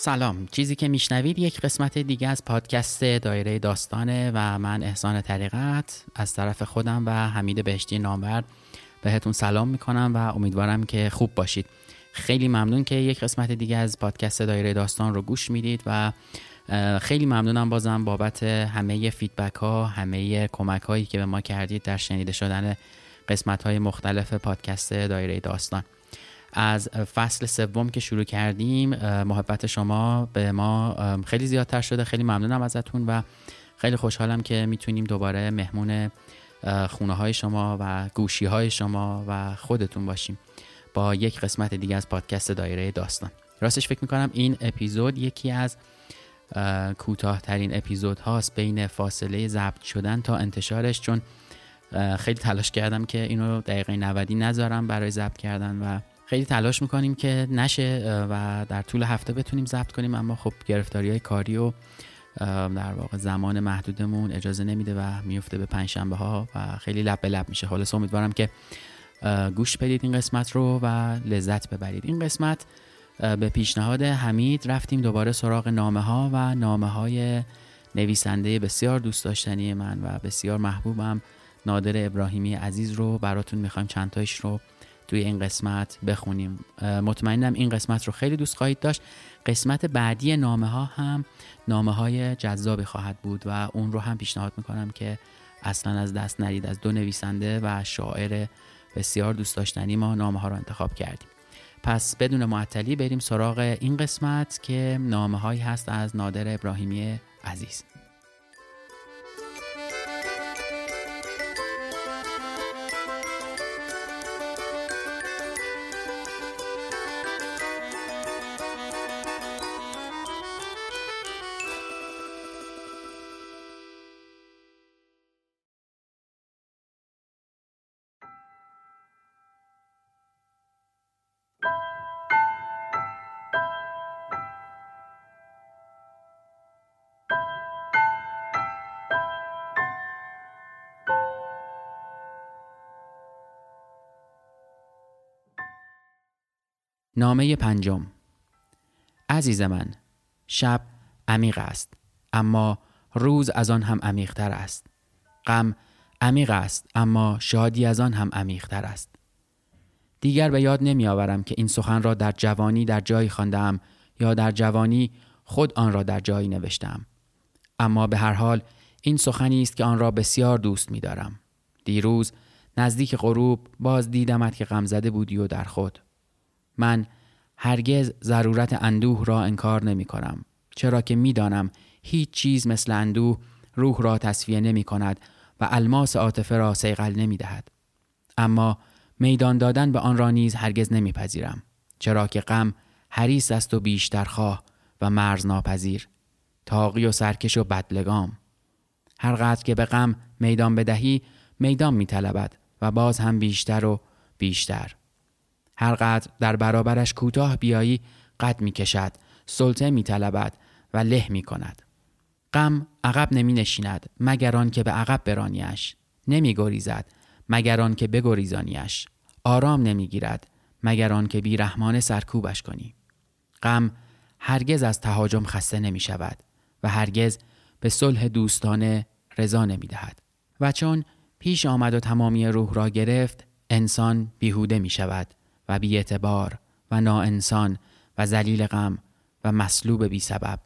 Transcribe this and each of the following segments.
سلام. چیزی که میشنوید یک قسمت دیگه از پادکست دایره داستانه و من احسان طریقت از طرف خودم و حمید بهشتی نامور بهتون سلام میکنم و امیدوارم که خوب باشید. خیلی ممنون که یک قسمت دیگه از پادکست دایره داستان رو گوش میدید و خیلی ممنونم بازم بابت همه فیدبک ها، همه کمک هایی که به ما کردید در شنیده شدن قسمت های مختلف پادکست دایره داستان. از فصل سوم که شروع کردیم محبت شما به ما خیلی زیادتر شده. خیلی ممنونم ازتون و خیلی خوشحالم که میتونیم دوباره مهمون خونه های شما و گوشی های شما و خودتون باشیم با یک قسمت دیگه از پادکست دایره داستان. راستش فکر میکنم این اپیزود یکی از کوتاه‌ترین اپیزود هاست بین فاصله ضبط شدن تا انتشارش، چون خیلی تلاش کردم که اینو دقیقه 90 نذارم برای ضبط کردن و خیلی تلاش میکنیم که نشه و در طول هفته بتونیم ضبط کنیم، اما خب گرفتاری‌های کاری و در واقع زمان محدودمون اجازه نمیده و میفته به پنجشنبه ها و خیلی لب به لب میشه. خلاص امیدوارم که گوش بدید این قسمت رو و لذت ببرید. این قسمت به پیشنهاد حمید رفتیم دوباره سراغ نامه ها و نامه های نویسنده بسیار دوست داشتنی من و بسیار محبوبم نادر ابراهیمی عزیز رو براتون میخوایم چند تایش رو توی این قسمت بخونیم. مطمئنم این قسمت رو خیلی دوست خواهید داشت. قسمت بعدی نامه ها هم نامه های جذابی خواهد بود و اون رو هم پیشنهاد میکنم که اصلا از دست ندید. از دو نویسنده و شاعر بسیار دوست داشتنی ما نامه ها رو انتخاب کردیم. پس بدون معطلی بریم سراغ این قسمت که نامه هایی هست از نادر ابراهیمی عزیز. نامه پنجم. عزیز من، شب عمیق است اما روز از آن هم عمیق‌تر است. غم عمیق است اما شادی از آن هم عمیق‌تر است. دیگر به یاد نمی آورم که این سخن را در جوانی در جایی خواندم یا در جوانی خود آن را در جایی نوشتم، اما به هر حال این سخنی است که آن را بسیار دوست می دارم. دیروز نزدیک غروب باز دیدمت که غمزده بودی و در خود. من هرگز ضرورت اندوه را انکار نمی کنم، چرا که می دانم هیچ چیز مثل اندوه روح را تصفیه نمی کند و الماس عاطفه را صیقل نمی دهد. اما میدان دادن به آن را نیز هرگز نمی پذیرم، چرا که غم حریص است و بیشتر خواه و مرز ناپذیر، تاقی و سرکش و بدلگام. هر قدر که به غم میدان بدهی میدان می طلبد و باز هم بیشتر و بیشتر. هر قدر در برابرش کوتاه بیایی قد می کشد، سلطه می طلبد و له می کند. غم عقب نمی نشیند مگر آن که به عقب برانیش، نمی گریزد مگر آن که بگریزانیش، آرام نمی گیرد مگر آن که بی رحمانه سرکوبش کنی. غم هرگز از تهاجم خسته نمی شود و هرگز به صلح دوستانه رضا نمی دهد و چون پیش آمد و تمامی روح را گرفت، انسان بیهوده می شود و بی اعتبار و ناانسان و ذلیل غم و مصلوب بی سبب.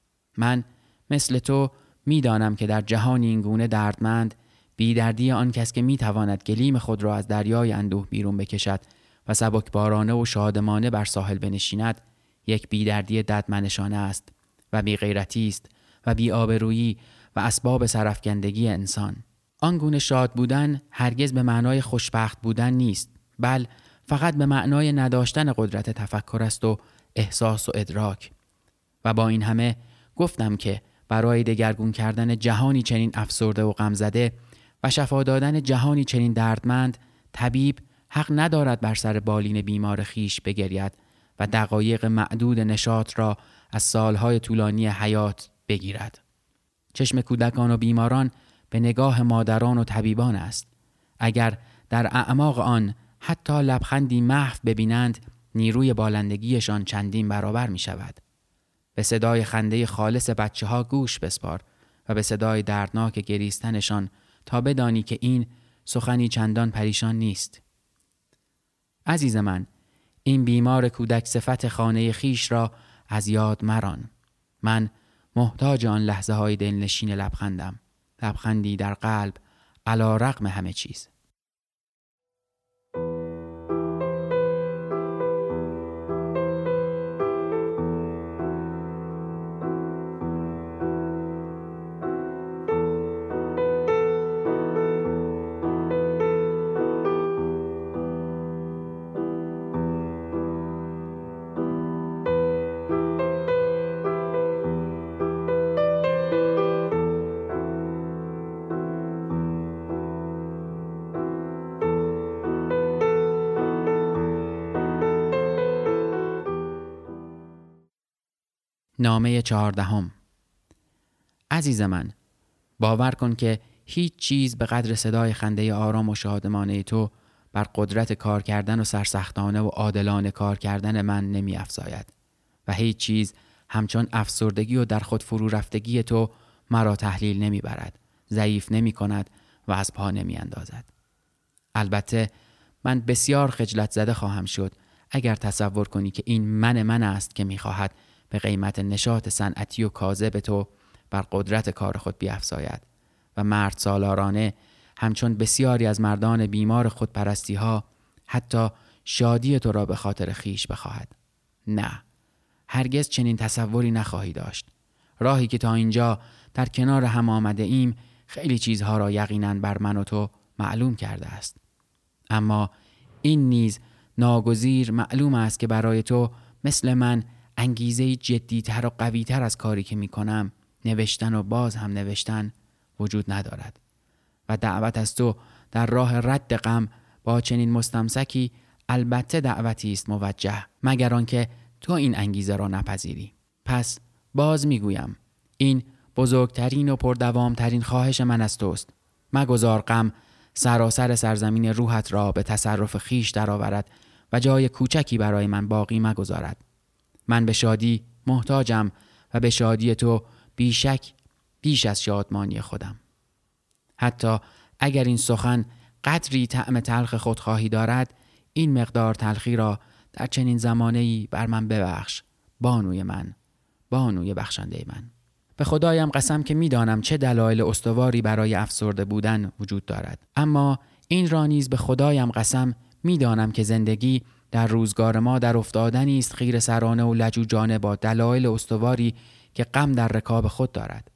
من مثل تو می دانم که در جهان این گونه دردمند بی دردی آن کس که می تواند گلیم خود را از دریای اندوه بیرون بکشد و سبکبارانه و شادمانه بر ساحل بنشیند یک بی دردی ددمنشانه است و بی غیرتی است و بی آبرویی و اسباب سرافکندگی انسان. آن گونه شاد بودن هرگز به معنای خوشبخت بودن نیست، بل فقط به معنای نداشتن قدرت تفکر است و احساس و ادراک. و با این همه گفتم که برای دگرگون کردن جهانی چنین افسرده و غمزده و شفا دادن جهانی چنین دردمند، طبیب حق ندارد بر سر بالین بیمار خیش بگرید و دقایق معدود نشاط را از سالهای طولانی حیات بگیرد. چشم کودکان و بیماران به نگاه مادران و طبیبان است. اگر در اعماق آن حتی لبخندی محو ببینند، نیروی بالندگیشان چندین برابر می شود. به صدای خنده خالص بچه‌ها گوش بسپار و به صدای دردناک گریستنشان تا بدانی که این سخنی چندان پریشان نیست. عزیز من، این بیمار کودک صفت خانه خیش را از یاد مران. من محتاج آن لحظه های دلنشین لبخندم، لبخندی در قلب علی رغم همه چیز. نامه 14. عزیز من، باور کن که هیچ چیز به قدر صدای خنده آرام و شادمانه تو بر قدرت کار کردن و سرسختانه و عادلانه کار کردن من نمی افزاید و هیچ چیز همچون افسردگی و در خود فرو رفتگی تو مرا تحلیل نمی برد، ضعیف نمی کند و از پا نمی اندازد. البته من بسیار خجلت زده خواهم شد اگر تصور کنی که این من است که می خواهد به قیمت نشاط صنعتی و کاذب تو بر قدرت کار خود بیفزاید و مرد سالارانه همچون بسیاری از مردان بیمار خودپرستی ها حتی شادی تو را به خاطر خیش بخواهد. نه، هرگز چنین تصوری نخواهی داشت. راهی که تا اینجا در کنار هم آمده ایم خیلی چیزها را یقیناً بر من و تو معلوم کرده است. اما این نیز ناگزیر معلوم است که برای تو مثل من انگیزه جدی‌تر و قوی‌تر از کاری که می‌کنم، نوشتن و باز هم نوشتن، وجود ندارد و دعوت از تو در راه رد غم با چنین مستمسکی البته دعوتی است موجه، مگر آنکه تو این انگیزه را نپذیری. پس باز میگویم این بزرگترین و پردوامترین خواهش من از توست. مگذار غم سراسر سرزمین روحت را به تصرف خیش درآورد و جای کوچکی برای من باقی مگذارد. من به شادی محتاجم و به شادی تو بیشک بیش از شادمانی خودم. حتی اگر این سخن قدری طعم تلخ خودخواهی دارد، این مقدار تلخی را در چنین زمانه‌ای بر من ببخش، بانوی من، بانوی بخشنده من. به خدایم قسم که میدانم چه دلایل استواری برای افسرده بودن وجود دارد، اما این را نیز به خدایم قسم میدانم که زندگی در روزگار ما در افتادنی است خیره سرانه و لجوجانه با دلایل استواری که غم در رکاب خود دارد.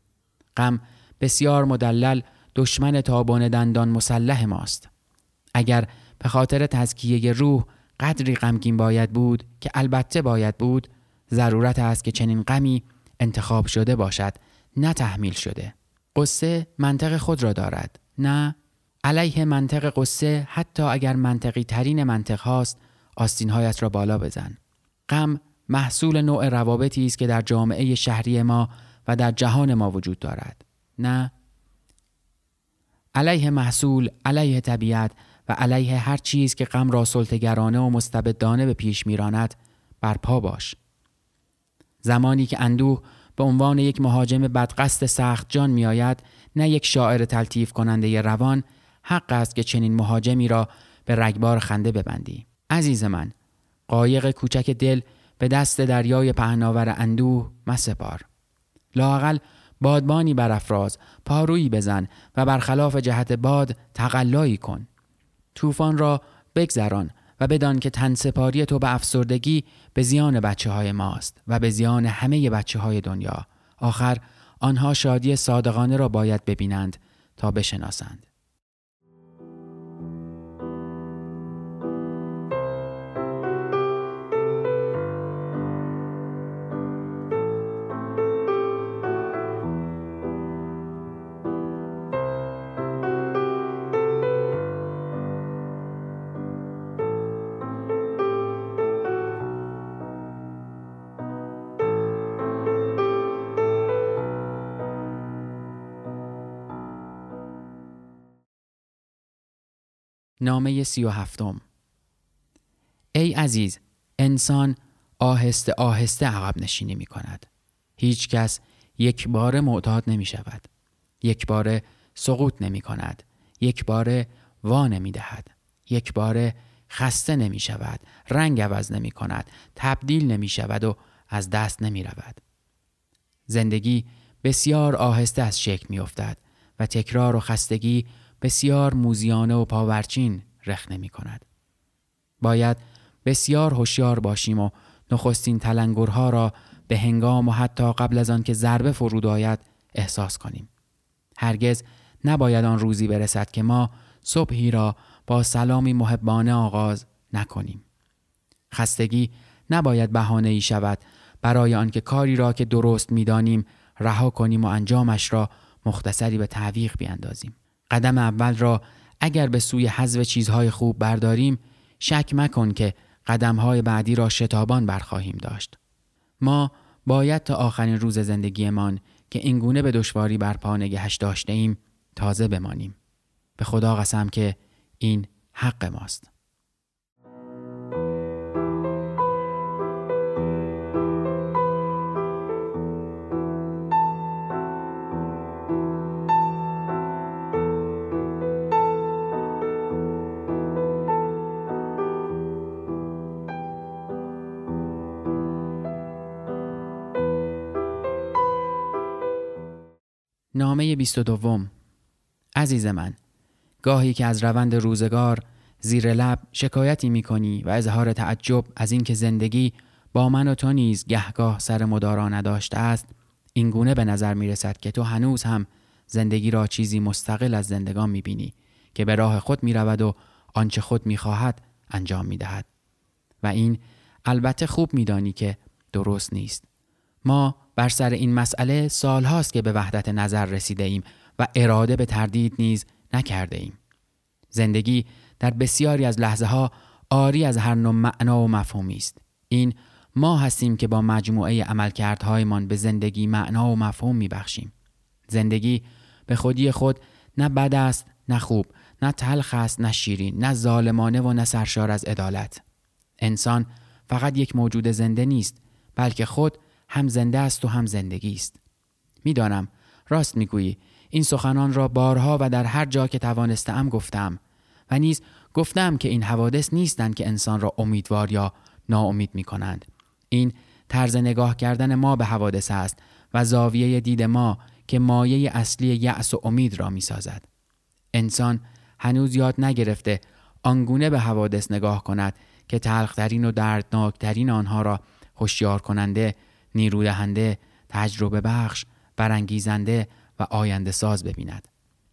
غم بسیار مدلل دشمن تابان دندان مسلح ماست. اگر به خاطر تزکیه روح قدری غمگین باید بود که البته باید بود، ضرورت است که چنین غمی انتخاب شده باشد، نه تحمیل شده. قصه منطق خود را دارد، نه علیه منطق قصه حتی اگر منطقی ترین منطق هاست آستینهایت را بالا بزن. غم محصول نوع روابطی است که در جامعه شهری ما و در جهان ما وجود دارد، نه علیه محصول، علیه طبیعت و علیه هر چیز که غم را سلطه‌گرانه و مستبدانه به پیش میراند برپا باش. زمانی که اندوه به عنوان یک مهاجم بدقصد سخت جان می آید، نه یک شاعر تلطیف کننده روان، حق است که چنین مهاجمی را به رگبار خنده ببندی. عزیز من، قایق کوچک دل به دست دریای پهناور اندوه مسپار. لااقل بادبانی برافراز، پارویی بزن و برخلاف جهت باد تقلایی کن. طوفان را بگذران و بدان که تن سپاری تو به افسردگی به زیان بچه‌های ماست و به زیان همه بچه‌های دنیا. آخر آنها شادی صادقانه را باید ببینند تا بشناسند. نامه 37. ای عزیز، انسان آهسته آهسته عقب نشینی می کند. هیچ کس یک بار معتاد نمی شود. یک بار سقوط نمی کند. یک بار وا نمی دهد. یک بار خسته نمی شود. رنگ عوض نمی کند. تبدیل نمی شود و از دست نمی رود. زندگی بسیار آهسته از شکل می افتد و تکرار و خستگی بسیار موذیانه و پاورچین رخنه می کند. باید بسیار هوشیار باشیم و نخستین تلنگرها را به هنگام و حتی قبل از آن که ضربه فرود آید احساس کنیم. هرگز نباید آن روزی برسد که ما صبحی را با سلامی محبانه آغاز نکنیم. خستگی نباید بهانه‌ای شود برای آنکه کاری را که درست می‌دانیم رها کنیم و انجامش را مختصری به تعویق بیاندازیم. قدم اول را اگر به سوی حذف چیزهای خوب برداریم، شک مکن که قدم‌های بعدی را شتابان برخواهیم داشت. ما باید تا آخرین روز زندگیمان که اینگونه به دشواری برپا نگهش داشته ایم تازه بمانیم. به خدا قسم که این حق ماست. نامه 22. عزیز من، گاهی که از روند روزگار زیر لب شکایتی می‌کنی و اظهار تعجب از اینکه زندگی با من و تو نیز گهگاه سر مدارا نداشته است، اینگونه به نظر می‌رسد که تو هنوز هم زندگی را چیزی مستقل از زندگان می‌بینی که به راه خود می‌رود و آنچه خود می‌خواهد انجام می‌دهد. و این البته خوب می‌دانی که درست نیست. ما بر سر این مسئله سالهاست که به وحدت نظر رسیده ایم و اراده به تردید نیز نکرده ایم. زندگی در بسیاری از لحظه ها عاری از هر نوع معنا و مفهومی است. این ما هستیم که با مجموعه عملکردهایمان به زندگی معنا و مفهوم میبخشیم. زندگی به خودی خود نه بد است نه خوب، نه تلخ است نه شیرین، نه ظالمانه و نه سرشار از عدالت. انسان فقط یک موجود زنده نیست، بلکه خود هم زنده است و هم زندگی است. میدانم راست میگویی، این سخنان را بارها و در هر جا که توانستم گفتم و نیز گفتم که این حوادث نیستند که انسان را امیدوار یا ناامید میکنند. این طرز نگاه کردن ما به حوادث است و زاویه دید ما که مایه اصلی یأس و امید را میسازد. انسان هنوز یاد نگرفته آنگونه به حوادث نگاه کند که تلخترین و دردناکترین آنها را هوشیار کننده، نیرو دهنده، تجربه بخش، برانگیزنده و آینده ساز ببیند.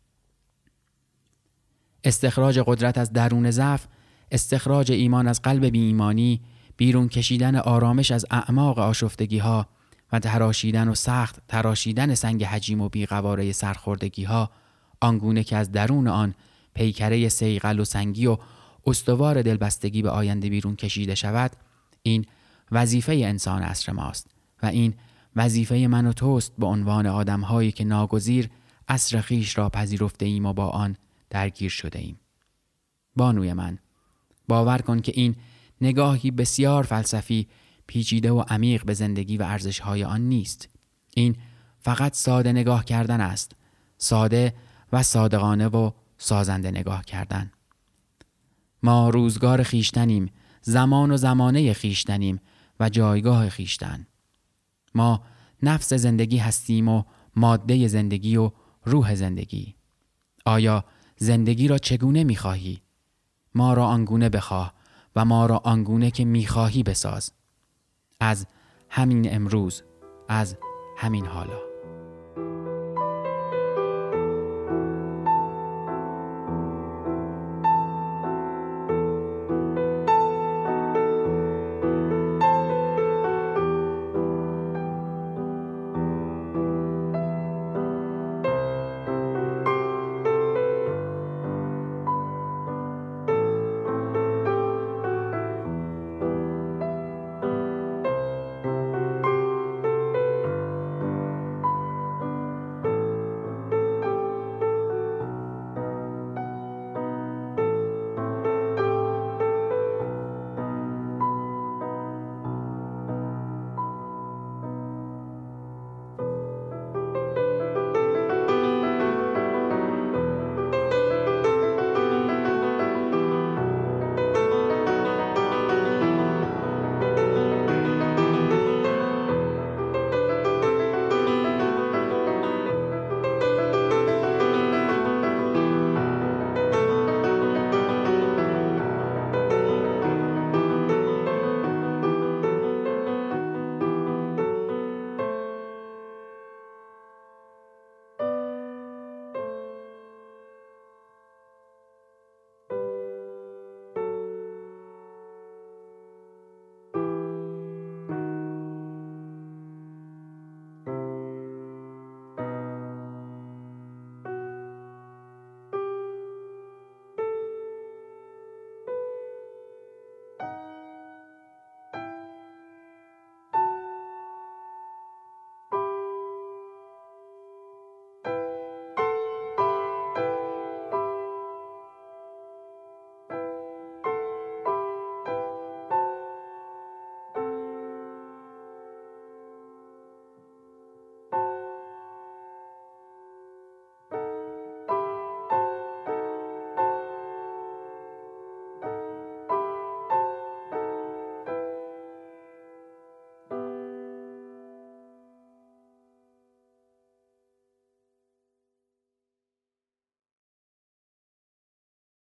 استخراج قدرت از درون ضعف، استخراج ایمان از قلب بی ایمانی، بیرون کشیدن آرامش از اعماق آشفتگی ها و تراشیدن و سخت تراشیدن سنگ حجیم و بیقواره سرخوردگی ها، آنگونه که از درون آن پیکره صیقل و سنگی و استوار دلبستگی به آینده بیرون کشیده شود، این وظیفه انسان عصر ماست و این وظیفه من و توست به عنوان آدم‌هایی که ناگزیر عصر خویش را پذیرفته ایم و با آن درگیر شده ایم. بانوی من، باور کن که این نگاهی بسیار فلسفی، پیچیده و عمیق به زندگی و ارزش‌های آن نیست. این فقط ساده نگاه کردن است، ساده و صادقانه و سازنده نگاه کردن. ما روزگار خویشتنیم، زمان و زمانه خویشتنیم و جایگاه خویشتن. ما نفس زندگی هستیم و ماده زندگی و روح زندگی. آیا زندگی را چگونه می‌خواهی؟ ما را آنگونه بخواه و ما را آنگونه که می‌خواهی بساز. از همین امروز، از همین حالا.